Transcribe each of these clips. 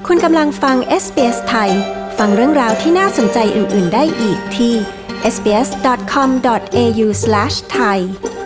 คุณกำลังฟัง SBS ไทยฟังเรื่องราวที่น่าสนใจอื่นๆได้อีกที่ sbs.com.au/thai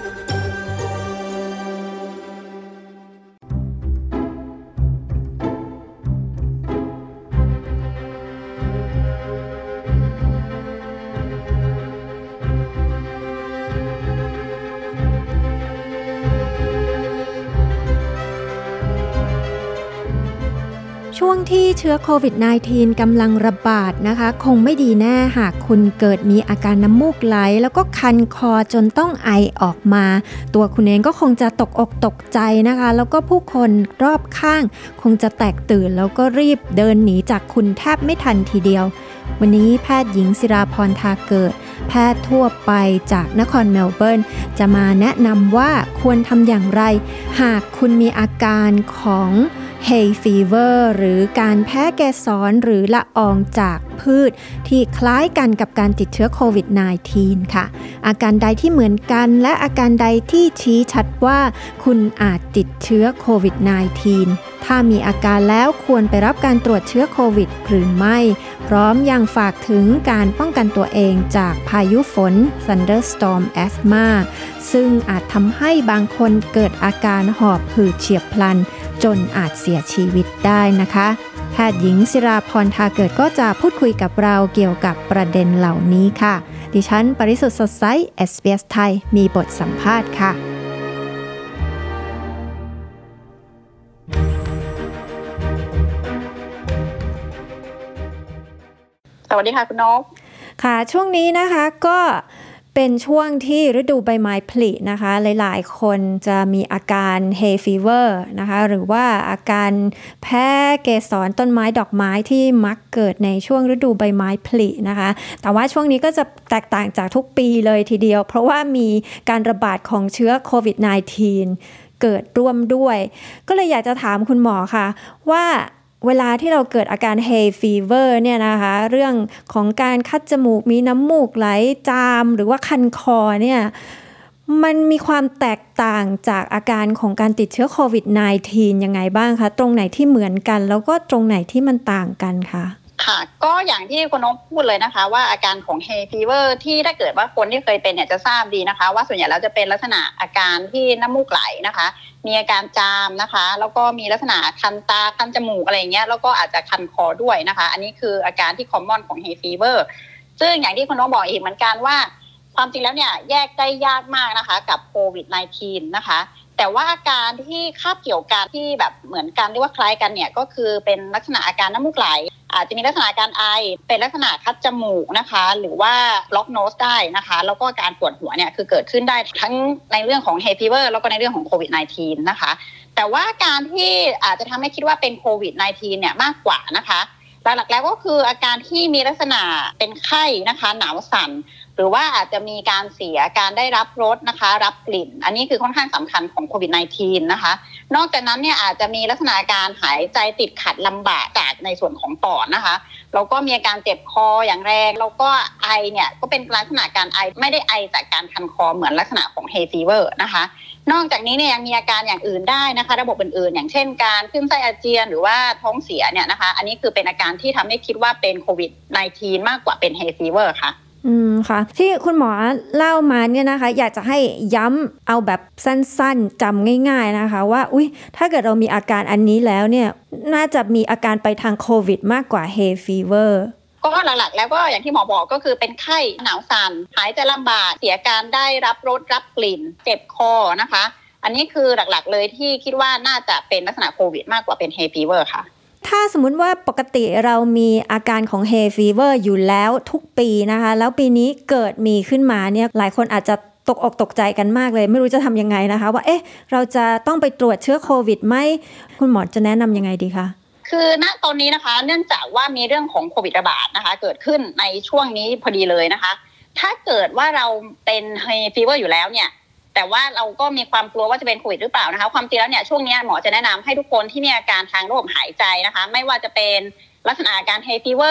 ช่วงที่เชื้อโควิด -19 กำลังระบาดนะคะคงไม่ดีแน่หากคุณเกิดมีอาการน้ำมูกไหลแล้วก็คันคอจนต้องไอออกมาตัวคุณเองก็คงจะตกอกตกใจนะคะแล้วก็ผู้คนรอบข้างคงจะแตกตื่นแล้วก็รีบเดินหนีจากคุณแทบไม่ทันทีเดียววันนี้แพทย์หญิงศิราพรทาเกิดแพทย์ทั่วไปจากนครเมลเบิร์นจะมาแนะนำว่าควรทำอย่างไรหากคุณมีอาการของhay fever หรือการแพ้แกสรหรือละอองจากพืชที่คล้ายกันกับการติดเชื้อโควิด -19 ค่ะอาการใดที่เหมือนกันและอาการใดที่ชี้ชัดว่าคุณอาจติดเชื้อโควิด -19 ถ้ามีอาการแล้วควรไปรับการตรวจเชื้อโควิดหรือไม่พร้อมยังฝากถึงการป้องกันตัวเองจากพายุฝน Thunderstorm Asthma ซึ่งอาจทำให้บางคนเกิดอาการหอบหืดเฉียบพลันจนอาจเสียชีวิตได้นะคะแพทย์หญิงศิราพรทาเกิดก็จะพูดคุยกับเราเกี่ยวกับประเด็นเหล่านี้ค่ะดิฉันปริสุทธิ์สดใส SBS ไทยมีบทสัมภาษณ์ค่ะสวัสดีค่ะคุณนกค่ะช่วงนี้นะคะก็เป็นช่วงที่ฤดูใบไม้ผลินะคะหลายๆคนจะมีอาการ hay fever นะคะหรือว่าอาการแพ้เกสรต้นไม้ดอกไม้ที่มักเกิดในช่วงฤดูใบไม้ผลินะคะแต่ว่าช่วงนี้ก็จะแตกต่างจากทุกปีเลยทีเดียวเพราะว่ามีการระบาดของเชื้อโควิด -19 เกิดร่วมด้วยก็เลยอยากจะถามคุณหมอค่ะว่าเวลาที่เราเกิดอาการ hay fever เนี่ยนะคะเรื่องของการคัดจมูกมีน้ำมูกไหลจามหรือว่าคันคอเนี่ยมันมีความแตกต่างจากอาการของการติดเชื้อโควิด -19 ยังไงบ้างคะตรงไหนที่เหมือนกันแล้วก็ตรงไหนที่มันต่างกันคะค่ะก็อย่างที่คุณนกพูดเลยนะคะว่าอาการของ hay fever ที่ถ้าเกิดว่าคนที่เคยเป็นเนี่ยจะทราบดีนะคะว่าส่วนใหญ่แล้วจะเป็นลักษณะอาการที่น้ำมูกไหลนะคะมีอาการจามนะคะแล้วก็มีลักษณะคันตาคันจมูกอะไรอย่างเงี้ยแล้วก็อาจจะคันคอด้วยนะคะอันนี้คืออาการที่ common ของ hay fever ซึ่งอย่างที่คุณนกบอกอีกเหมือนกันว่าความจริงแล้วเนี่ยแยกได้ยากมากนะคะกับโควิด -19 นะคะแต่ว่าอาการที่คาบเกี่ยวกันที่แบบเหมือนกันเรียกว่าคล้ายกันเนี่ยก็คือเป็นลักษณะอาการน้ำมูกไหลอาจจะมีลักษณะการไอเป็นลักษณะคัดจมูกนะคะหรือว่าล็อกโนสได้นะคะแล้วก็การปวดหัวเนี่ยคือเกิดขึ้นได้ทั้งในเรื่องของ hay fever แล้วก็ในเรื่องของโควิด -19 นะคะแต่ว่าการที่อาจจะทำให้คิดว่าเป็นโควิด -19 เนี่ยมากกว่านะคะหลักๆแล้วก็คืออาการที่มีลักษณะเป็นไข้นะคะหนาวสั่นหรือว่าอาจจะมีการเสียการได้รับรสนะคะรับกลิ่นอันนี้คือค่อนข้างสำคัญของโควิด -19 นะคะนอกจากนั้นเนี่ยอาจจะมีลักษณะการหายใจติดขัดลำบากจากในส่วนของปอดนะคะแล้วก็มีอาการเจ็บคออย่างแรงแล้วก็ไอเนี่ยก็เป็นลักษณะการไอไม่ได้ไอจากการคันคอเหมือนลักษณะของ hay fever นะคะนอกจากนี้เนี่ยยังมีอาการอย่างอื่นได้นะคะระบบอื่นๆอย่างเช่นการคลื่นไส้อาเจียนหรือว่าท้องเสียเนี่ยนะคะอันนี้คือเป็นอาการที่ทำให้คิดว่าเป็นโควิด -19 มากกว่าเป็น hay fever ค่ะค่ะที่คุณหมอเล่ามาเนี่ยนะคะอยากจะให้ย้ำเอาแบบสั้นๆจำง่ายๆนะคะว่าอุ๊ยถ้าเกิดเรามีอาการอันนี้แล้วเนี่ยน่าจะมีอาการไปทางโควิดมากกว่า hay fever ก็หลักๆแล้วก็อย่างที่หมอบอกก็คือเป็นไข้หนาวสั่นหายใจลำบากเสียการได้รับรสรับกลิ่นเจ็บคอนะคะอันนี้คือหลักๆเลยที่คิดว่าน่าจะเป็นลักษณะโควิดมากกว่าเป็น hay fever ค่ะถ้าสมมุติว่าปกติเรามีอาการของ hay fever อยู่แล้วทุกปีนะคะแล้วปีนี้เกิดมีขึ้นมาเนี่ยหลายคนอาจจะตกอกตกใจกันมากเลยไม่รู้จะทำยังไงนะคะว่าเราจะต้องไปตรวจเชื้อโควิดไหมคุณหมอจะแนะนำยังไงดีคะคือณตอนนี้นะคะเนื่องจากว่ามีเรื่องของโควิดระบาดนะคะเกิดขึ้นในช่วงนี้พอดีเลยนะคะถ้าเกิดว่าเราเป็น hay fever อยู่แล้วเนี่ยแต่ว่าเราก็มีความกลัวว่าจะเป็นโควิดหรือเปล่านะคะความจริงแล้วเนี่ยช่วงนี้หมอจะแนะนำให้ทุกคนที่มีอาการทางระบบหายใจนะคะไม่ว่าจะเป็นลักษณะอาการ hay fever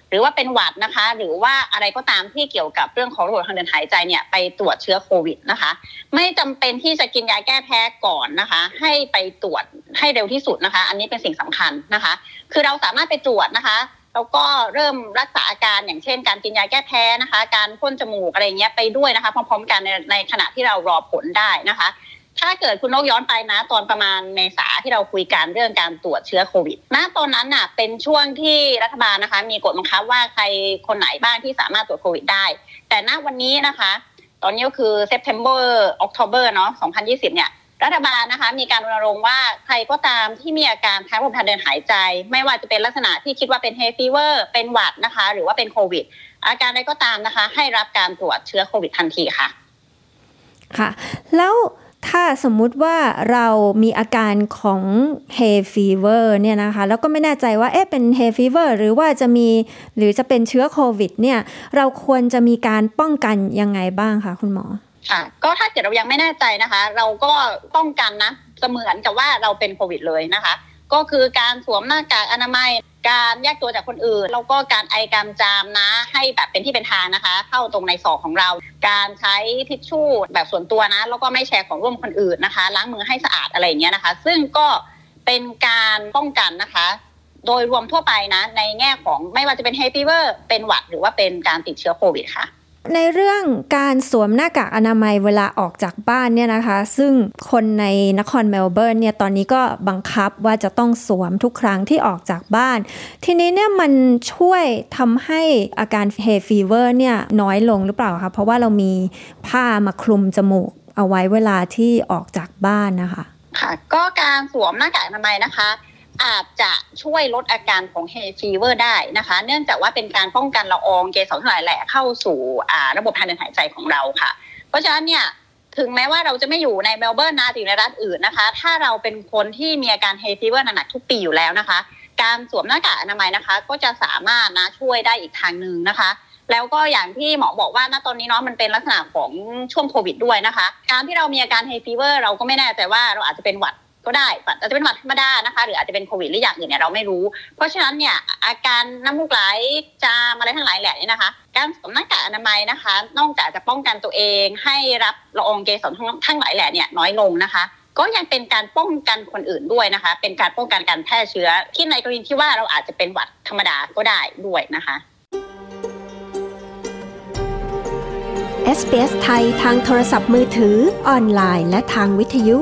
หรือว่าเป็นหวัดนะคะหรือว่าอะไรก็ตามที่เกี่ยวกับเรื่องของระบบทางเดินหายใจเนี่ยไปตรวจเชื้อโควิดนะคะไม่จำเป็นที่จะกินยาแก้แพ้ก่อนนะคะให้ไปตรวจให้เร็วที่สุดนะคะอันนี้เป็นสิ่งสำคัญนะคะคือเราสามารถไปตรวจนะคะแล้วก็เริ่มรักษาอาการอย่างเช่นการกินยาแก้แพ้นะคะการพ่นจมูกอะไรเงี้ยไปด้วยนะคะพร้อมๆกันในขณะที่เรารอผลได้นะคะถ้าเกิดคุณนกย้อนไปนะตอนประมาณเมษาที่เราคุยกันเรื่องการตรวจเชื้อโควิดตอนนั้นน่ะเป็นช่วงที่รัฐบาลนะคะมีกฎบังคับว่าใครคนไหนบ้างที่สามารถตรวจโควิดได้แต่ณวันนี้นะคะตอนนี้ก็คือ September October เนาะ2020เนี่ยรัฐบาลนะคะมีการรณรงค์ว่าใครก็ตามที่มีอาการทางระบบทางเดินหายใจไม่ว่าจะเป็นลักษณะที่คิดว่าเป็น hay fever เป็นหวัดนะคะหรือว่าเป็นโควิดอาการใดก็ตามนะคะให้รับการตรวจเชื้อโควิดทันทีค่ะค่ะแล้วถ้าสมมุติว่าเรามีอาการของ hay fever เนี่ยนะคะแล้วก็ไม่แน่ใจว่าเป็น hay fever หรือว่าจะเป็นเชื้อโควิดเนี่ยเราควรจะมีการป้องกันยังไงบ้างคะคุณหมอค่ะก็ถ้าเกิดเรายังไม่แน่ใจนะคะเราก็ป้องกันนะเสมือนกับว่าเราเป็นโควิดเลยนะคะก็คือการสวมหน้ากากอนามัยการแยกตัวจากคนอื่นแล้วก็การไอการจามนะให้แบบเป็นที่เป็นทางนะคะเข้าตรงในศอกของเราการใช้ทิชชู่แบบส่วนตัวนะแล้วก็ไม่แชร์ของร่วมคนอื่นนะคะล้างมือให้สะอาดอะไรอย่างเงี้ยนะคะซึ่งก็เป็นการป้องกันนะคะโดยรวมทั่วไปนะในแง่ของไม่ว่าจะเป็น hay fever เป็นหวัดหรือว่าเป็นการติดเชื้อโควิดค่ะในเรื่องการสวมหน้ากากอนามัยเวลาออกจากบ้านเนี่ยนะคะซึ่งคนในนครเมลเบิร์นเนี่ยตอนนี้ก็บังคับว่าจะต้องสวมทุกครั้งที่ออกจากบ้านทีนี้เนี่ยมันช่วยทำให้อาการ hay fever เนี่ยน้อยลงหรือเปล่าคะเพราะว่าเรามีผ้ามาคลุมจมูกเอาไว้เวลาที่ออกจากบ้านนะคะค่ะก็การสวมหน้ากากอนามัยนะคะอาจจะช่วยลดอาการของ hay fever ได้นะคะเนื่องจากว่าเป็นการป้องกันละอองเกสรทั้งหลายแหละเข้าสู่ระบบทางเดินหายใจของเราค่ะเพราะฉะนั้นเนี่ยถึงแม้ว่าเราจะไม่อยู่ในเมลเบิร์นนะอยู่ในรัฐอื่นนะคะถ้าเราเป็นคนที่มีอาการ hay fever หนักๆทุกปีอยู่แล้วนะคะการสวมหน้ากากอนามัยนะคะก็จะสามารถนะช่วยได้อีกทางนึงนะคะแล้วก็อย่างที่หมอบอกว่าณตอนนี้เนาะมันเป็นลักษณะของช่วงโควิดด้วยนะคะการที่เรามีอาการ hay fever เราก็ไม่แน่ใจว่าเราอาจจะเป็นหวัดก็ได้อาจจะเป็นหวัดธรรมดานะคะหรืออาจจะเป็นโควิดหรืออย่างอื่นเนี่ยเราไม่รู้เพราะฉะนั้นเนี่ยอาการน้ำมูกไหลจามอะไรทั้งหลายแหล่นี่นะคะการสวมหน้ากากอนามัยนะคะนอกจากจะป้องกันตัวเองให้รับละอองเกสรทั้งหลายแหล่เนี่ยน้อยลงนะคะก็ยังเป็นการป้องกันคนอื่นด้วยนะคะเป็นการป้องกันการแพร่เชื้อที่ในกรณีที่ว่าเราอาจจะเป็นหวัดธรรมดาก็ได้ด้วยนะคะ SBS ไทยทางโทรศัพท์มือถือออนไลน์และทางวิทยุ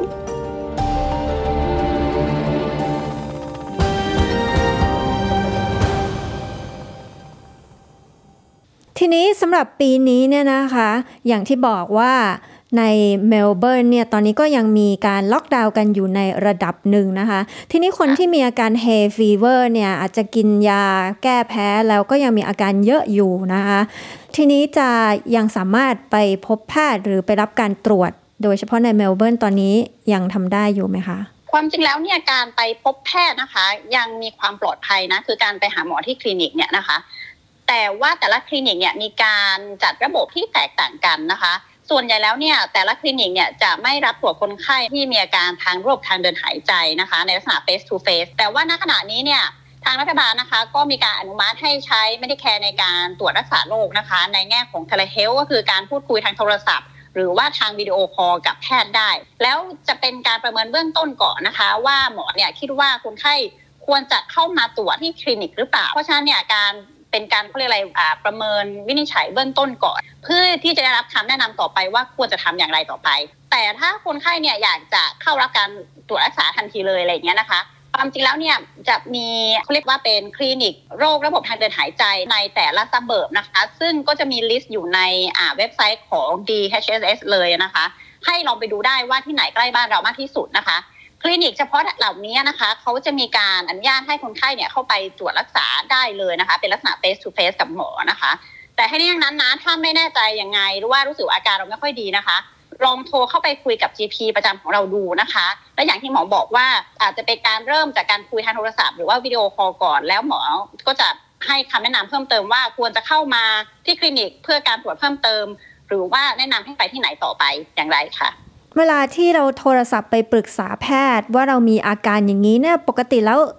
ทีนี้สำหรับปีนี้เนี่ยนะคะอย่างที่บอกว่าในเมลเบิร์นเนี่ยตอนนี้ก็ยังมีการล็อกดาวน์กันอยู่ในระดับหนึ่งนะคะทีนี้คนที่มีอาการ hay fever เนี่ยอาจจะกินยาแก้แพ้แล้วก็ยังมีอาการเยอะอยู่นะคะทีนี้จะยังสามารถไปพบแพทย์หรือไปรับการตรวจโดยเฉพาะในเมลเบิร์นตอนนี้ยังทำได้อยู่ไหมคะความจริงแล้วเนี่ยการไปพบแพทย์นะคะยังมีความปลอดภัยนะคือการไปหาหมอที่คลินิกเนี่ยนะคะแต่ว่าแต่ละคลินิกเนี่ยมีการจัดระบบที่แตกต่างกันนะคะส่วนใหญ่แล้วเนี่ยแต่ละคลินิกเนี่ยจะไม่รับตรวจคนไข้ที่มีอาการทางระบบทางเดินหายใจนะคะในลักษณะ face to face แต่ว่าณขณะนี้เนี่ยทางรัฐบาลนะคะก็มีการอนุมัติให้ใช้ Medicare ในการตรวจรักษาโรคนะคะในแง่ของ telehealth ก็คือการพูดคุยทางโทรศัพท์หรือว่าทางวิดีโอคอลกับแพทย์ได้แล้วจะเป็นการประเมินเบื้องต้นก่อนนะคะว่าหมอเนี่ยคิดว่าคนไข้ควรจะเข้ามาตรวจที่คลินิกหรือเปล่าเพราะฉะนั้นเนี่ยการเป็นการเขาเรียกอะไรประเมินวินิจฉัยเบื้องต้นก่อนเพื่อที่จะได้รับคำแนะนำต่อไปว่าควรจะทำอย่างไรต่อไปแต่ถ้าคนไข้เนี่ยอยากจะเข้ารับการตรวจรักษาทันทีเลยอะไรอย่างเงี้ยนะคะความจริงแล้วเนี่ยจะมีเขาเรียกว่าเป็นคลินิกโรคระบบทางเดินหายใจในแต่ละซับเบิร์บนะคะซึ่งก็จะมีลิสต์อยู่ในเว็บไซต์ของ DHHS เลยนะคะให้ลองไปดูได้ว่าที่ไหนใกล้บ้านเรามากที่สุดนะคะคลินิกเฉพาะเหล่านี้นะคะเขาจะมีการอนุญาตให้คนไข้เนี่ยเข้าไปตรวจรักษาได้เลยนะคะเป็นลักษณะ face to face กับหมอนะคะแต่ให้อย่างนั้นนะถ้าไม่แน่ใจยังไงหรือว่ารู้สึกอาการเราไม่ค่อยดีนะคะลองโทรเข้าไปคุยกับ GP ประจำของเราดูนะคะและอย่างที่หมอบอกว่าอาจจะเป็นการเริ่มจากการคุยทางโทรศัพท์หรือว่าวิดีโอคอลก่อนแล้วหมอก็จะให้คำแนะนำเพิ่มเติมว่าควรจะเข้ามาที่คลินิกเพื่อการตรวจเพิ่มเติมหรือว่าแนะนำให้ไปที่ไหนต่อไปอย่างไรค่ะเวลาที่เราโทรศัพท์ไปปรึกษาแพทย์ว่าเรามีอาการอย่างนี้เนี่ยปกติแล้ว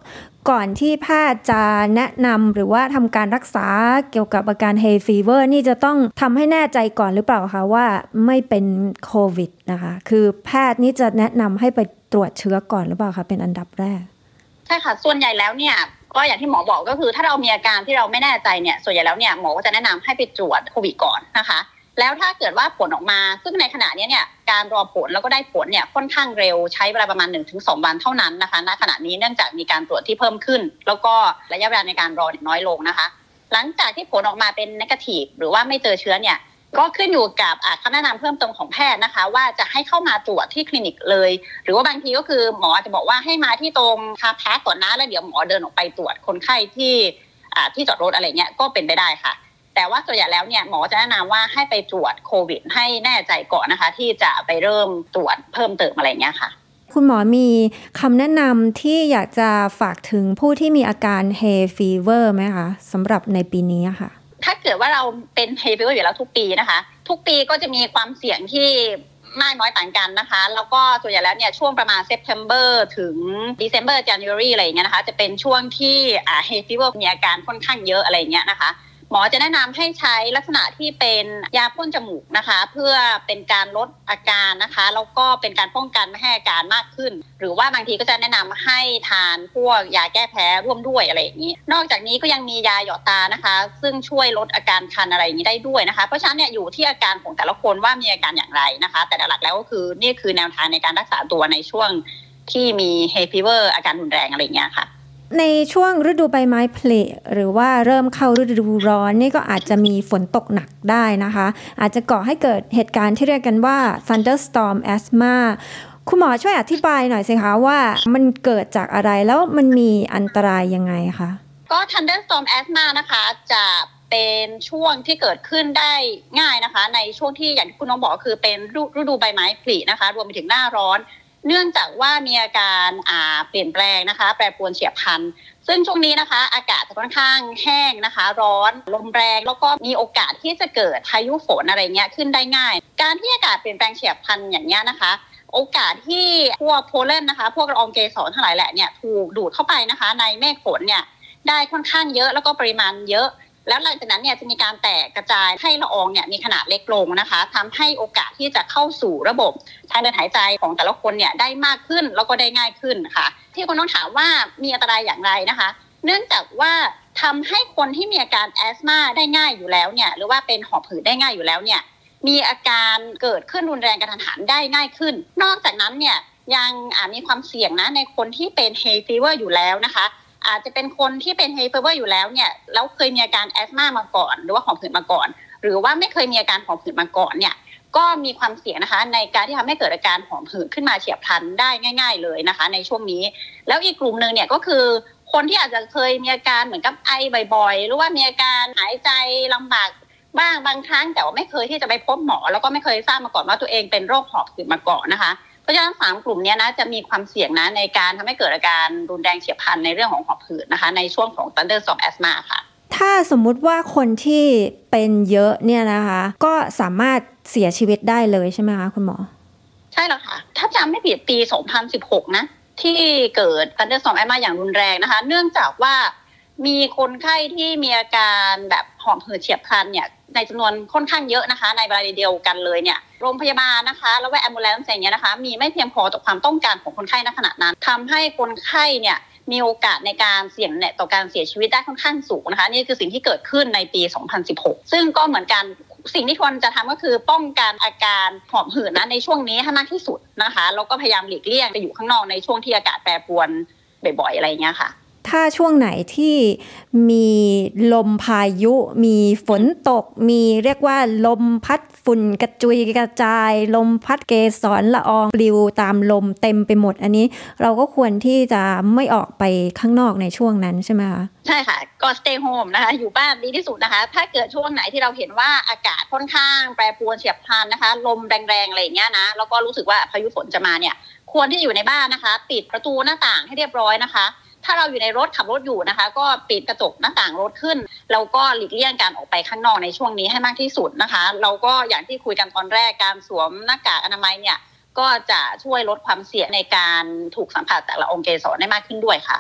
ก่อนที่แพทย์จะแนะนำหรือว่าทำการรักษาเกี่ยวกับอาการ hay fever นี่จะต้องทำให้แน่ใจก่อนหรือเปล่าคะว่าไม่เป็นโควิดนะคะคือแพทย์นี่จะแนะนำให้ไปตรวจเชื้อก่อนหรือเปล่าคะเป็นอันดับแรกใช่ค่ะส่วนใหญ่แล้วเนี่ยก็อย่างที่หมอบอกก็คือถ้าเรามีอาการที่เราไม่แน่ใจเนี่ยส่วนใหญ่แล้วเนี่ยหมอก็จะแนะนำให้ไปตรวจโควิดก่อนนะคะแล้วถ้าเกิดว่าผลออกมาซึ่งในขณะนี้เนี่ยการรอผลแล้วก็ได้ผลเนี่ยค่อนข้างเร็วใช้เวลาประมาณ 1-2 วันเท่านั้นนะคะณขณะนี้เนื่องจากมีการตรวจที่เพิ่มขึ้นแล้วก็ระยะเวลาในการรอน้อยลงนะคะหลังจากที่ผลออกมาเป็น negative หรือว่าไม่เจอเชื้อเนี่ยก็ขึ้นอยู่กับคำแนะนำเพิ่มเติมของแพทย์นะคะว่าจะให้เข้ามาตรวจที่คลินิกเลยหรือว่าบางทีก็คือหมอจะบอกว่าให้มาที่ตรงคาแพทก่อนนะแล้วเดี๋ยวหมอเดินออกไปตรวจคนไข้ที่จอดรถอะไรเงี้ยก็เป็นไปได้ค่ะแต่ว่าส่วนใหญ่แล้วเนี่ยหมอจะแนะนำว่าให้ไปตรวจโควิดให้แน่ใจก่อนนะคะที่จะไปเริ่มตรวจเพิ่มเติมอะไรเงี้ยค่ะคุณหมอมีคำแนะนำที่อยากจะฝากถึงผู้ที่มีอาการ hay fever ไหมคะสำหรับในปีนี้ค่ะถ้าเกิดว่าเราเป็น hay fever อยู่แล้วทุกปีนะคะทุกปีก็จะมีความเสี่ยงที่มากน้อยต่างกันนะคะแล้วก็ส่วนใหญ่แล้วเนี่ยช่วงประมาณ September ถึง December January อะไรอย่างเงี้ยนะคะจะเป็นช่วงที่hay fever มีอาการค่อนข้างเยอะอะไรอย่างเงี้ยนะคะหมอจะแนะนำให้ใช้ลักษณะที่เป็นยาพ่นจมูกนะคะเพื่อเป็นการลดอาการนะคะแล้วก็เป็นการป้องกันไม่ให้อาการมากขึ้นหรือว่าบางทีก็จะแนะนำให้ทานพวกยาแก้แพ้ร่วมด้วยอะไรอย่างนี้นอกจากนี้ก็ยังมียาหยอดตานะคะซึ่งช่วยลดอาการคันอะไรอย่างนี้ได้ด้วยนะคะเพราะฉะนั้นเนี่ยอยู่ที่อาการของแต่ละคนว่ามีอาการอย่างไรนะคะแต่หลักแล้วก็คือนี่คือแนวทางในการรักษาตัวในช่วงที่มี hay fever อาการรุนแรงอะไรอย่างเงี้ยค่ะในช่วงฤดูใบไม้ผลิหรือว่าเริ่มเข้าฤดูร้อนนี่ก็อาจจะมีฝนตกหนักได้นะคะอาจจะก่อให้เกิดเหตุการณ์ที่เรียกกันว่า thunderstorm asthma คุณหมอช่วยอธิบายหน่อยสิคะว่ามันเกิดจากอะไรแล้วมันมีอันตรายยังไงคะก็ thunderstorm asthma นะคะจะเป็นช่วงที่เกิดขึ้นได้ง่ายนะคะในช่วงที่อย่างที่คุณน้องบอกคือเป็นฤดูใบไม้ผลินะคะรวมไปถึงหน้าร้อนเนื่องจากว่ามีอาการเปลี่ยนแปลงนะคะแปรปรวนเฉียบพลันซึ่งช่วงนี้นะคะอากาศจะค่อนข้างแห้งนะคะร้อนลมแรงแล้วก็มีโอกาสที่จะเกิดพายุฝนอะไรเงี้ยขึ้นได้ง่ายการที่อากาศเปลี่ยนแปลงเฉียบพลันอย่างเงี้ยนะคะโอกาสที่พวกโพลเลนนะคะพวกละอองเกสรทั้งหลายแหละเนี่ยถูกดูดเข้าไปนะคะในเมฆฝนเนี่ยได้ค่อนข้างเยอะแล้วก็ปริมาณเยอะแล้วหลังจากนั้นเนี่ยจะมีการแตกกระจายให้ละอองเนี่ยมีขนาดเล็กลงนะคะทำให้โอกาสที่จะเข้าสู่ระบบทางเดินหายใจของแต่ละคนเนี่ยได้มากขึ้นแล้วก็ได้ง่ายขึ้นค่ะที่คุณต้องถามว่ามีอันตรายอย่างไรนะคะเนื่องจากว่าทำให้คนที่มีอาการแอสมาได้ง่ายอยู่แล้วเนี่ยหรือว่าเป็นหอบหืดได้ง่ายอยู่แล้วเนี่ยมีอาการเกิดขึ้นรุนแรงกระทันหันได้ง่ายขึ้นนอกจากนั้นเนี่ยยังมีความเสี่ยงนะในคนที่เป็น hay fever อยู่แล้วนะคะอาจจะเป็นคนที่เป็น hay fever อยู่แล้วเนี่ยแล้วเคยมีอาการแอสมามาก่อนหรือว่าหอบหืดมาก่อนหรือว่าไม่เคยมีอาการหอบหืดมาก่อนเนี่ยก็มีความเสี่ยงนะคะในการที่ทำให้เกิดอาการหอบหืดขึ้นมาเฉียบพลันได้ง่ายๆเลยนะคะในช่วงนี้แล้วอีกกลุ่มนึงเนี่ยก็คือคนที่อาจจะเคยมีอาการเหมือนกับไอบ่อยๆหรือว่ามีอาการหายใจลำบากบ้างบางครั้งแต่ว่าไม่เคยที่จะไปพบหมอแล้วก็ไม่เคยทราบมาก่อนว่าตัวเองเป็นโรคหอบหืดมาก่อนนะคะเพราะฉะนั้น3กลุ่มนี้นะจะมีความเสี่ยงนะในการทำให้เกิดอาการรุนแรงเฉียบพลันในเรื่องของหอบหืดนะคะในช่วงของ thunderstorm asthma ค่ะถ้าสมมุติว่าคนที่เป็นเยอะเนี่ยนะคะก็สามารถเสียชีวิตได้เลยใช่ไหมคะคุณหมอใช่แล้วค่ะถ้าจำไม่ผิดปี2016นะที่เกิด thunderstorm asthma อย่างรุนแรงนะคะเนื่องจากว่ามีคนไข้ที่มีอาการแบบหอบหืดเฉียบพลันเนี่ยในจำนวนค่อนข้างเยอะนะคะในเวลาเดียวกันเลยเนี่ยโรงพยาบาลนะคะแล้วก็แอมบูเลนซ์อย่างเงี้ยนะคะมีไม่เพียงพอต่อความต้องการของคนไข้ณขณะนั้นทำให้คนไข้เนี่ยมีโอกาสในการเสี่ยงต่อการเสียชีวิตได้ค่อนข้างสูงนะคะนี่คือสิ่งที่เกิดขึ้นในปี2016ซึ่งก็เหมือนกันสิ่งที่ควรจะทำก็คือป้องกันอาการหอบหืดนะในช่วงนี้ให้มากที่สุดนะคะแล้วก็พยายามหลีกเลี่ยงไปอยู่ข้างนอกในช่วงที่อากาศแปรปรวนบ่อยๆอะไรอย่างเงี้ยค่ะถ้าช่วงไหนที่มีลมพายุมีฝนตกมีเรียกว่าลมพัดฝุ่นกระจุยกระจายลมพัดเกสรละอองปลิวตามลมเต็มไปหมดอันนี้เราก็ควรที่จะไม่ออกไปข้างนอกในช่วงนั้นใช่ไหมคะใช่ค่ะก็ stay home นะคะอยู่บ้านดีที่สุดนะคะถ้าเกิดช่วงไหนที่เราเห็นว่าอากาศค่อนข้างแปรปรวนเฉียบพลันนะคะลมแรงๆอะไรอย่างเงี้ยนะแล้วก็รู้สึกว่าพายุฝนจะมาเนี่ยควรที่อยู่ในบ้านนะคะปิดประตูหน้าต่างให้เรียบร้อยนะคะถ้าเราอยู่ในรถขับรถอยู่นะคะก็ปิดกระจกหน้าต่างรถขึ้นแล้วก็หลีกเลี่ยงการออกไปข้างนอกในช่วงนี้ให้มากที่สุดนะคะเราก็อย่างที่คุยกันตอนแรกการสวมหน้ากากอนามัยเนี่ยก็จะช่วยลดความเสี่ยงในการถูกสัมผัสจากละอองเกสรได้มากขึ้นด้วยค่ะ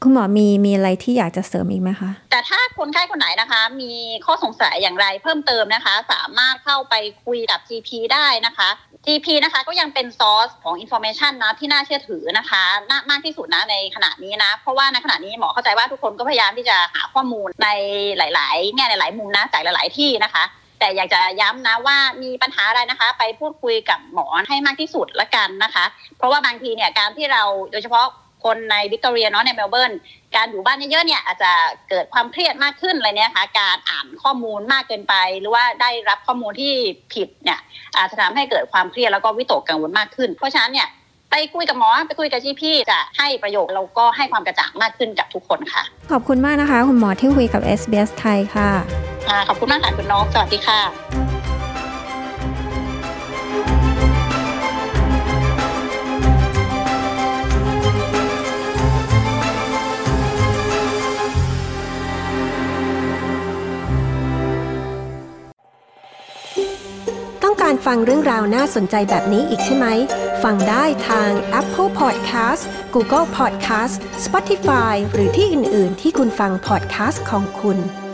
คุณหมอมีอะไรที่อยากจะเสริมอีกไหมคะแต่ถ้าคนไข้คนไหนนะคะมีข้อสงสัยอย่างไรเพิ่มเติมนะคะสามารถเข้าไปคุยกับ GP ได้นะคะ GP นะคะก็ยังเป็นซอร์สของ information นะที่น่าเชื่อถือนะคะมากที่สุดนะในขณะนี้นะเพราะว่าในขณะนี้หมอเข้าใจว่าทุกคนก็พยายามที่จะหาข้อมูลในหลายๆแง่หลายๆมุมนะจากหลายๆที่นะคะแต่อยากจะย้ำนะว่ามีปัญหาอะไรนะคะไปพูดคุยกับหมอให้มากที่สุดละกันนะคะเพราะว่าบางทีเนี่ยการที่เราโดยเฉพาะคนในวิกตอเรียเนาะในเมลเบิร์นการอยู่บ้านเยอะๆเนี่ยอาจจะเกิดความเครียดมากขึ้นอะไรเนี่ยค่ะการอ่านข้อมูลมากเกินไปหรือว่าได้รับข้อมูลที่ผิดเนี่ยอาจจะทำให้เกิดความเครียดแล้วก็วิตกกังวลมากขึ้นเพราะฉะนั้นเนี่ยไปคุยกับหมอไปคุยกับGPจะให้ประโยชน์แล้วก็ให้ความกระจ่างมากขึ้นกับทุกคนค่ะขอบคุณมากนะคะคุณหมอที่คุยกับ SBS ไทยค่ะขอบคุณมากค่ะคุณนกสวัสดีค่ะต้องการฟังเรื่องราวน่าสนใจแบบนี้อีกใช่ไหมฟังได้ทาง Apple Podcast Google Podcast Spotify หรือที่อื่นๆที่คุณฟัง podcast ของคุณ